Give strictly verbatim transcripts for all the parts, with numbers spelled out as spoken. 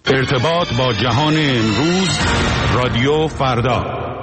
ارتباط با جهان امروز، رادیو فردا.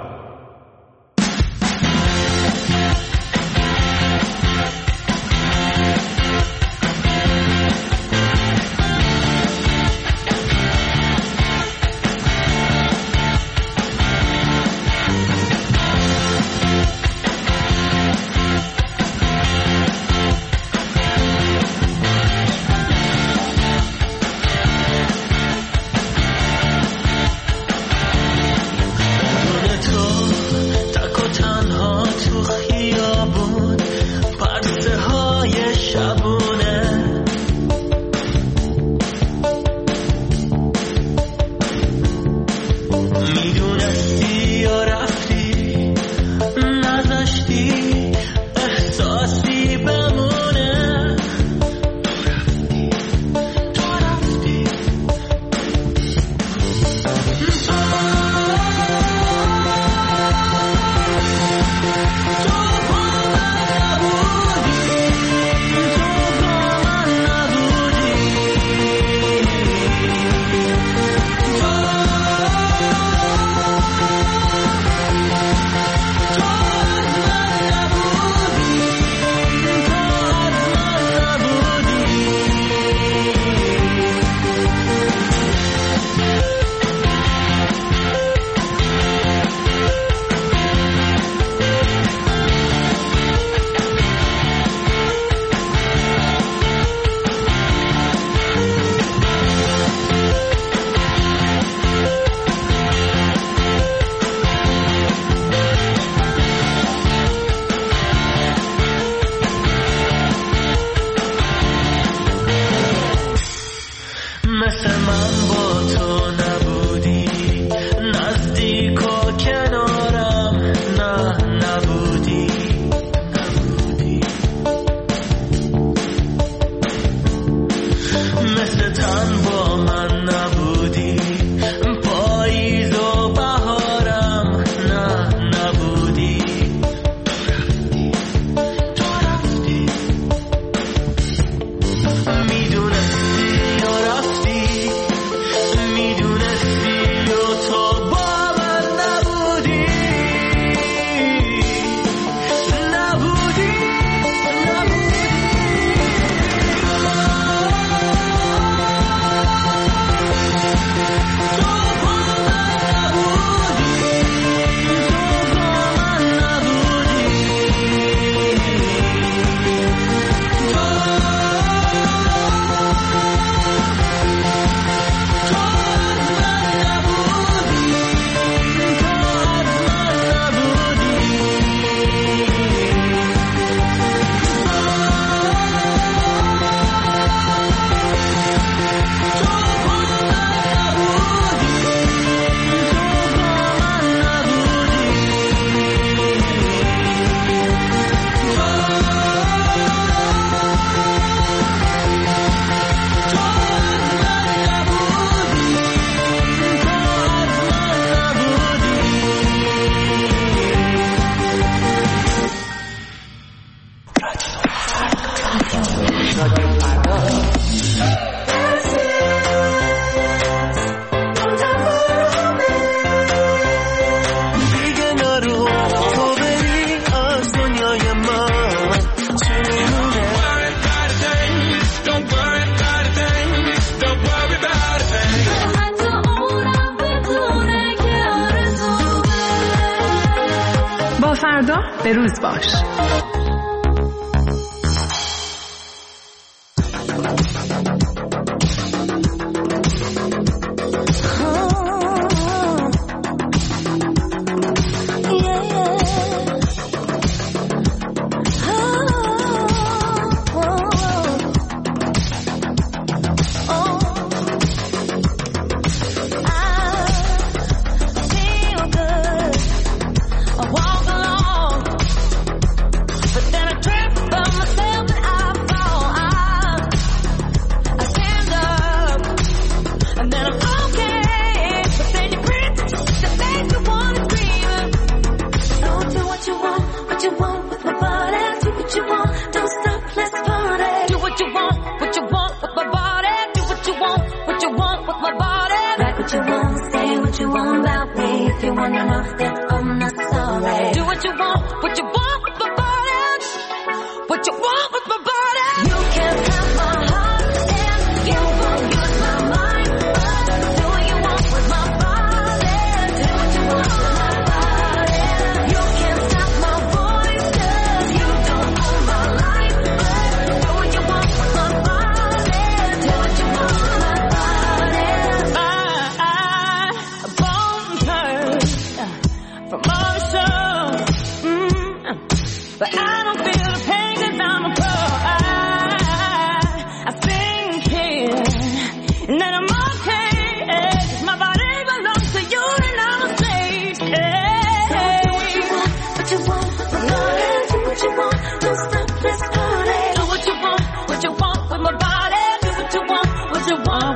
فردا به روز باش.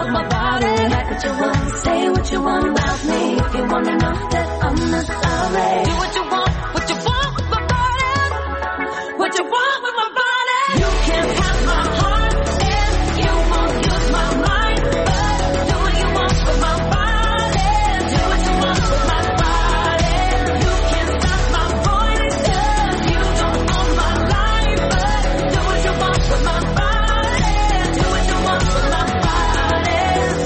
with my body. Like what you want, say what you want about me. If you wanna know that I'm not sorry. Do what you want, what you want with my body. What you want with my body. You can't have my heart if you won't use my mind. But do what you want with my body. Do what you want with my body. You can't stop my voice 'cause you don't own my life. But do what you want with my body. Do what you want with my body.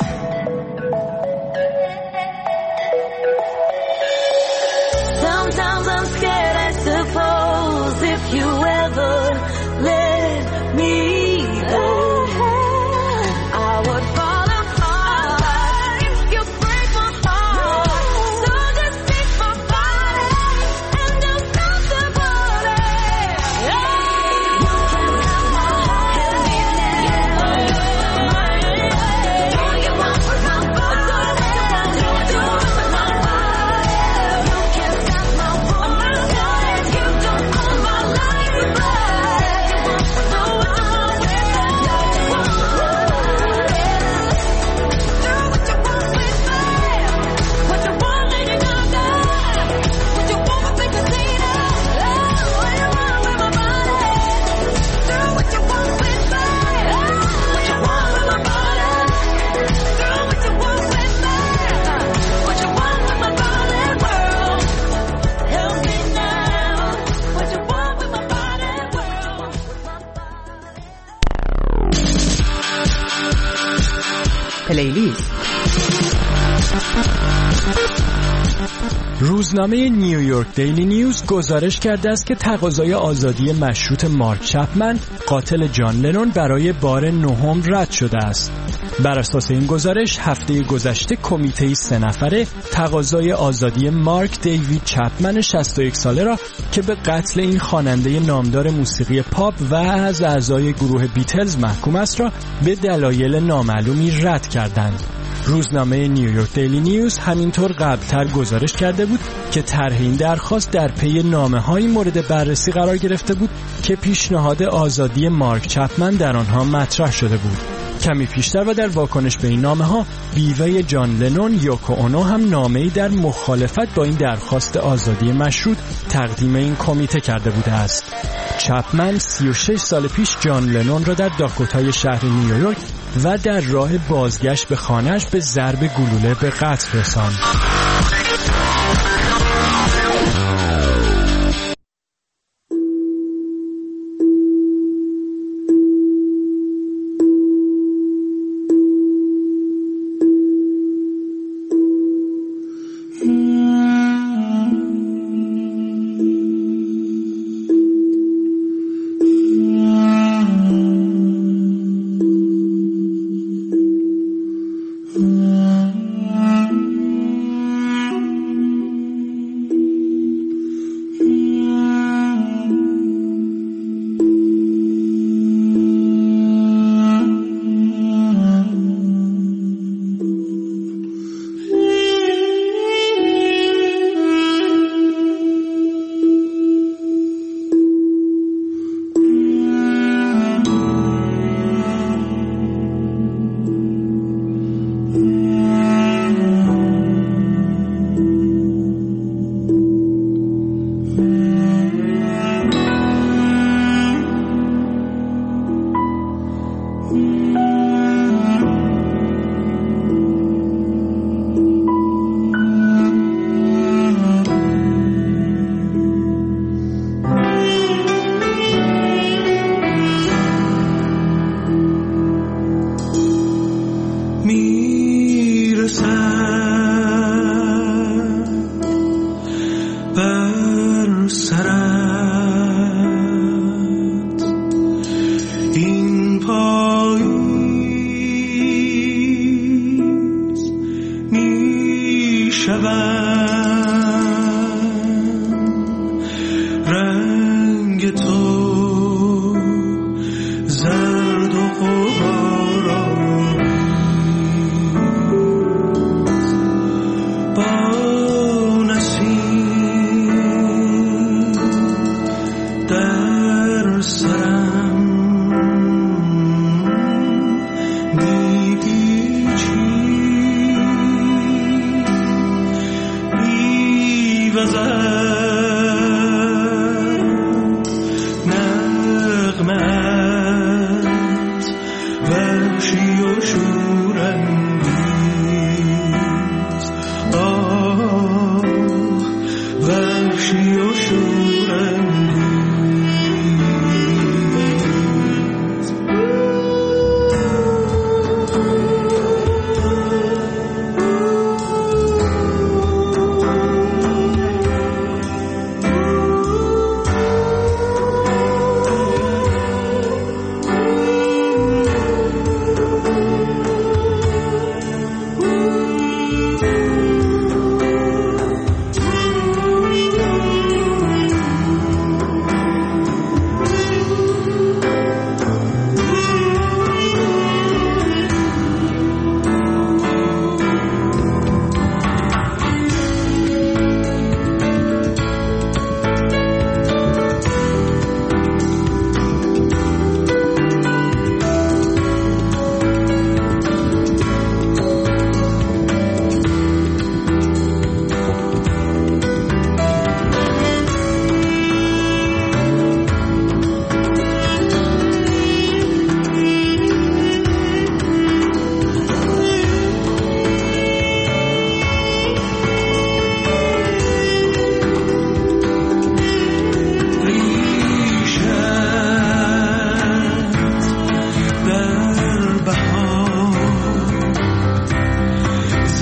Sometimes I'm scared, I suppose, if you ever let me go, I would fall apart. You break my heart, so just take my body and don't stop the body. You can have my heart, do what you want with my body. Do what you want with my body. You can't stop my voice 'cause you don't own my life. But do what you want with me. Do what you want with my body. Do what you want with me. What you want, Lady Gaga. What you want with Big Christina. Oh, what you want with my body. Do what you want with me. Oh, what you want with my body. Do what you want with me. What you want with my body, world. Help me now. What you want with my body, world. پلیلیست. روزنامه نیویورک دیلی نیوز گزارش کرده است که تقاضای آزادی مشروط مارک چپمن قاتل جان لنون برای بار نهم رد شده است. بر اساس این گزارش هفته گذشته کمیته سه نفره تقاضای آزادی مارک دیوید چپمن شصت و یک ساله را که به قتل این خواننده نامدار موسیقی پاپ و از اعضای گروه بیتلز محکوم است را به دلایل نامعلومی رد کردند. روزنامه نیویورک دیلی نیوز همینطور قبلتر گزارش کرده بود که طرح این درخواست در پی نامه‌های مورد بررسی قرار گرفته بود که پیشنهاد آزادی مارک چپمن در آنها مطرح شده بود. کمی پیشتر و در واکنش به این نامه‌ها بیوه جان لنون یوکو اونو هم نامه‌ای در مخالفت با این درخواست آزادی مشروط تقدیم این کمیته کرده بوده است. چپمن سی و شش سال پیش جان لنون را در داکوتای شهر نیویورک و در راه بازگشت به خانه‌اش به ضرب گلوله به قتل رساند. Mm-hmm.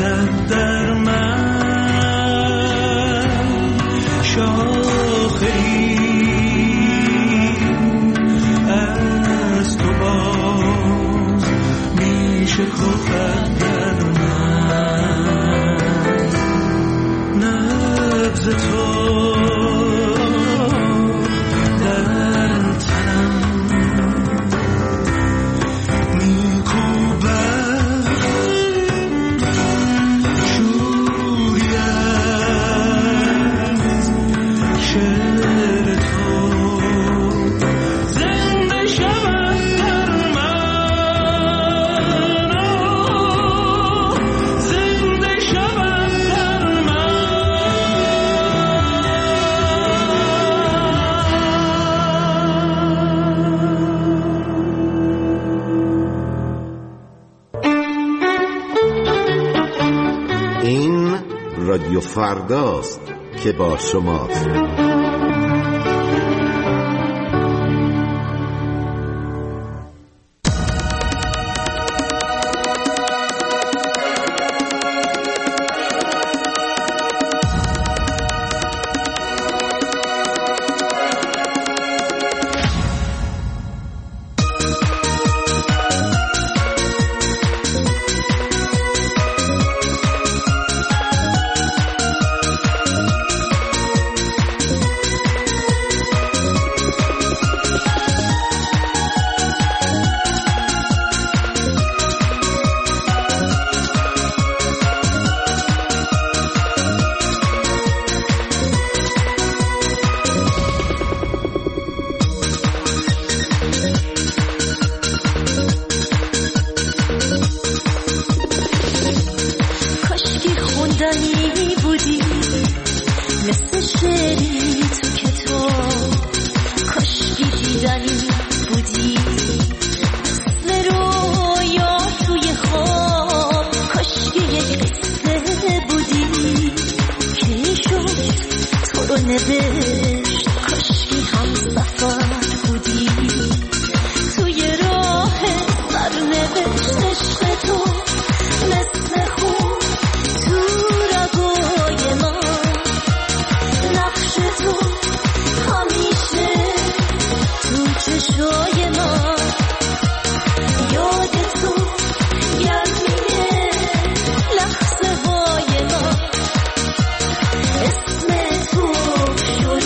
خواهد در من شاخه‌ای از تو باز میشه خواهد در من نبض تو رادیو فرداست که با شماست. اسم تو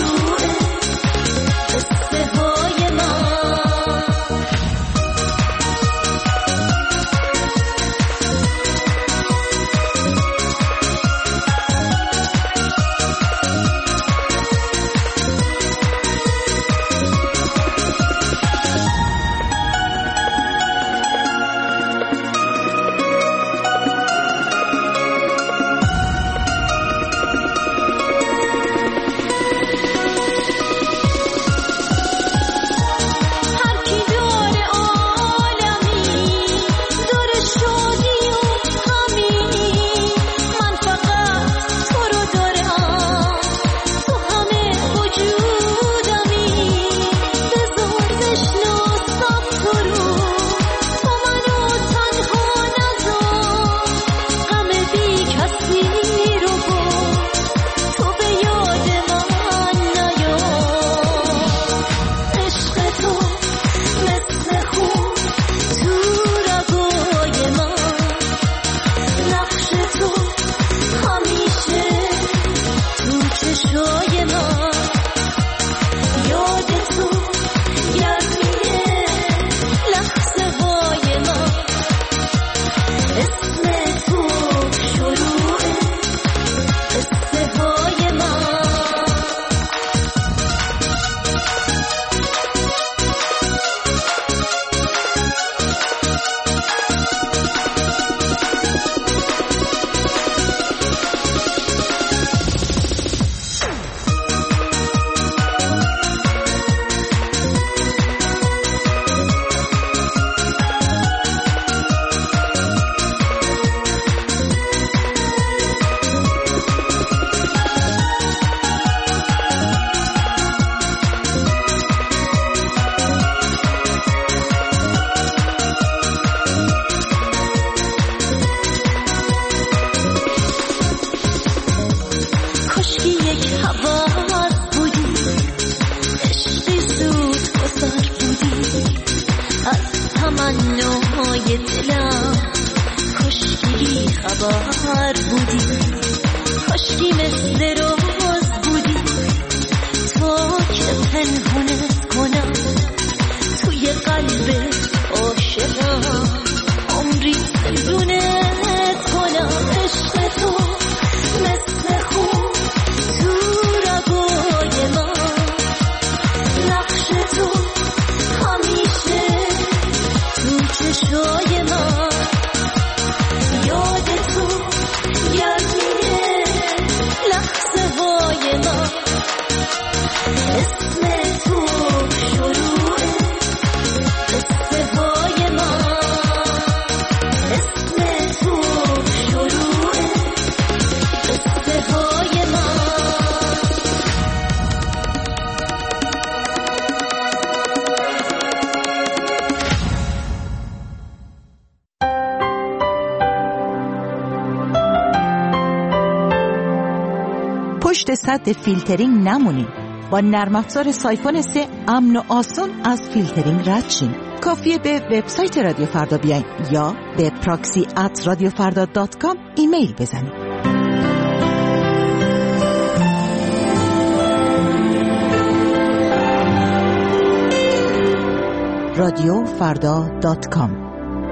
بی خبر بودی، کاشکی مثل روز بودی، تا که پنهانت کنم توی قلب عاشقم، عمری زندونت کنم. عشق تو مثل خون تو رگای من، نقش تو همیشه تو چشای من، یاد تو گرمیه لحظه های من، اسم تو شروع قصه های من، اسم تو شروع قصه های من. پشت سد فیلترینگ نمونید. با نرم افزار سایفون سه امن و آسان از فیلترینگ رد شین. کافیه به وبسایت رادیو فردا بیاین یا به پراکسی ات رادیو فردا دات کام ایمیل بزنید. رادیو فردا دات کام.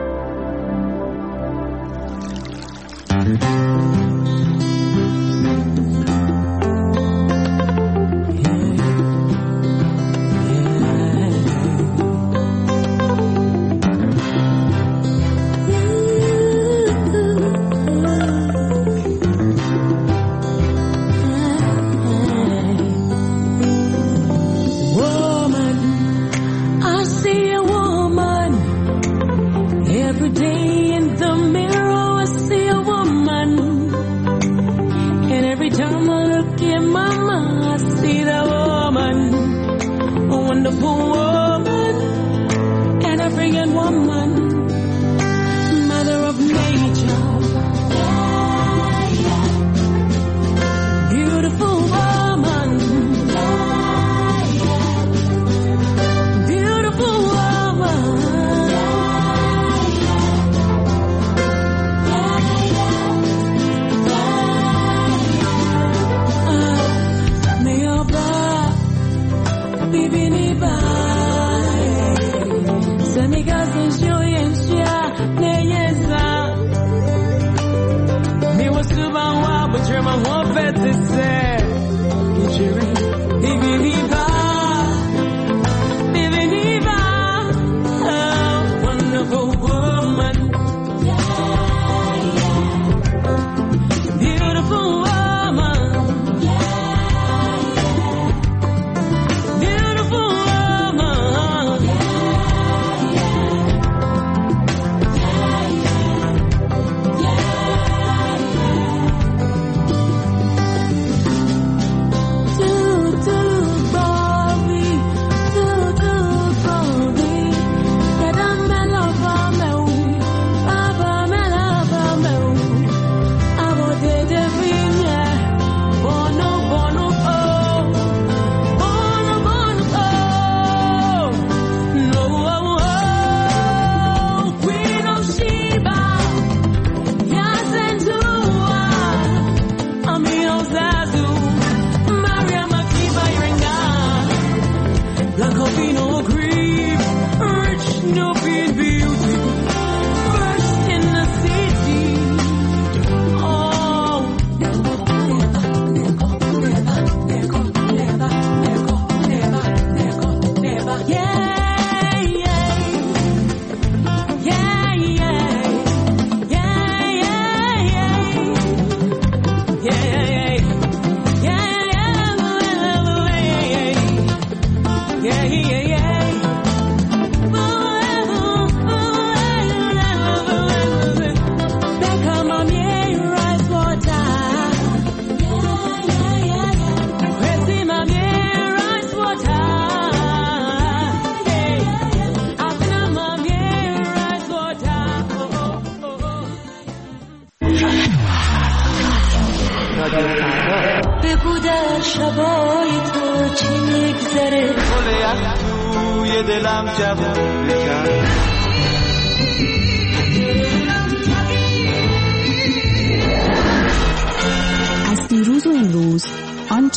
بگو در شبای تو چی میگذره، گل یخ توی دلم جوونه کرد.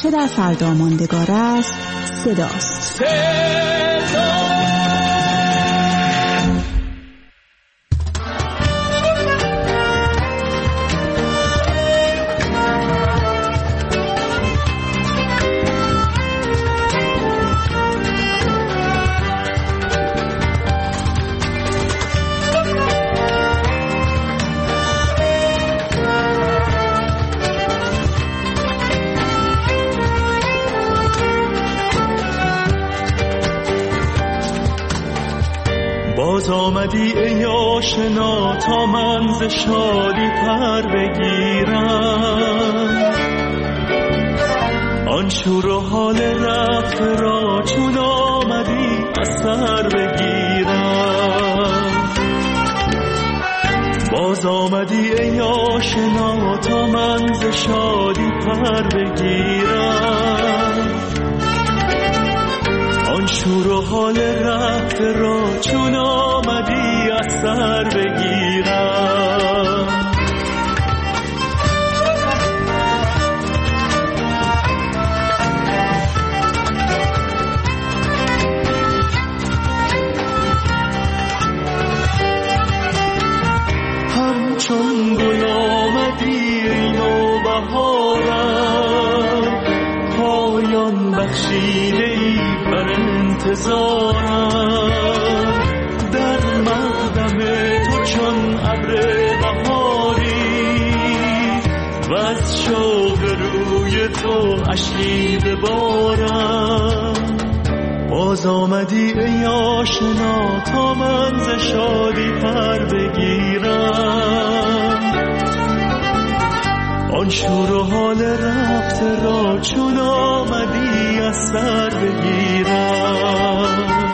آنچه در فردا ماندگار است صداست. باز آمدی ای آشنا تا من ز شادی پر بگیرم، آن شور و حال رفته را چون آمدی از سر بگیرم. باز آمدی ای آشنا تا من ز شادی پر بگیرم، آن شور و حال رفته را چون آمدی از سر بگیرم. همچون گل آمدی ای نوبهارم، پایان بخشیده ای بر انتظارم. در مقدم تو چون ابر بهاری و از شوق روی تو اشکی ببارم. باز آمدی ای آشنا تا من ز شادی پر بگیرم، آن شور و حال رفته را چون آمدی از سر بگیرم.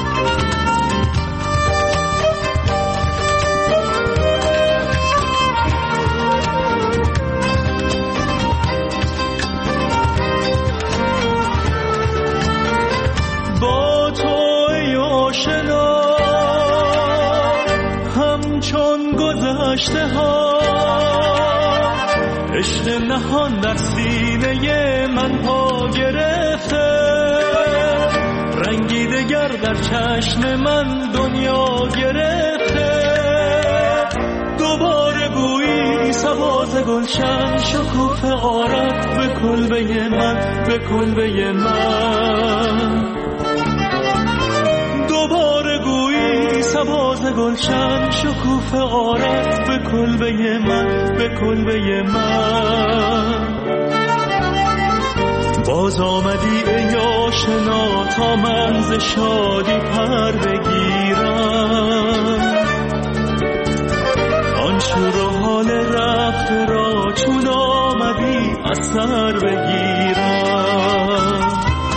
با تو ای آشنا همچون گذشته ها، عشق نهان در سینه من پا گرفته. رنگی دگر در چشم من دنیا گرفته. دوباره گویی سباز گلشن شکوفه آرد به کلبه من، به کلبه من. دوباره گویی سباز گلشن شکوفه آرد به کلبه من، به کلبه من. باز آمدی ای آشنا تا من ز شادی پر بگیرم، آن شور و حال رفته را چون آمدی از سر بگیرم.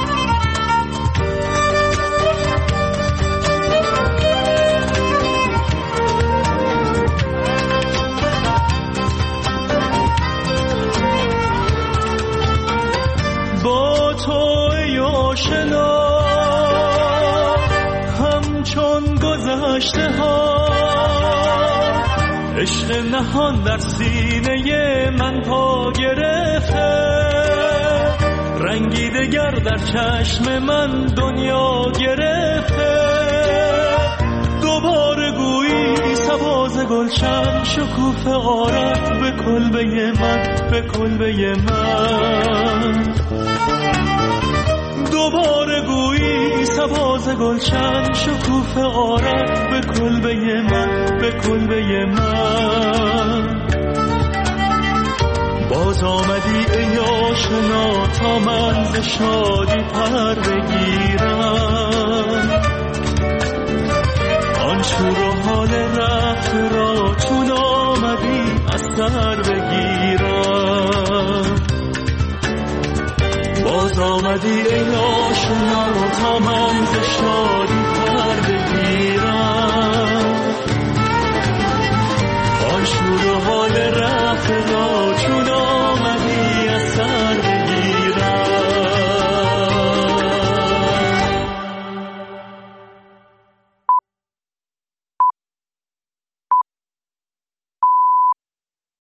با تو ای آشنا همچون گذشته ها، عشق نهان در سینه من پا گرفته. رنگی دگر در چشم من دنیا گرفته. دوباره گویی سباز گلشن شکوفه آرد به کلبه من، به کلبه من. دوباره گویی سباز گلشن شکوفه آرد به کلبه من، به کلبه من. باز آمدی ای آشنا تا من ز شادی پر بگیرم، آن شور و حال رفته را چون آمدی از سر بگیرم. باز آمدی ای آشنا تا من ز شادی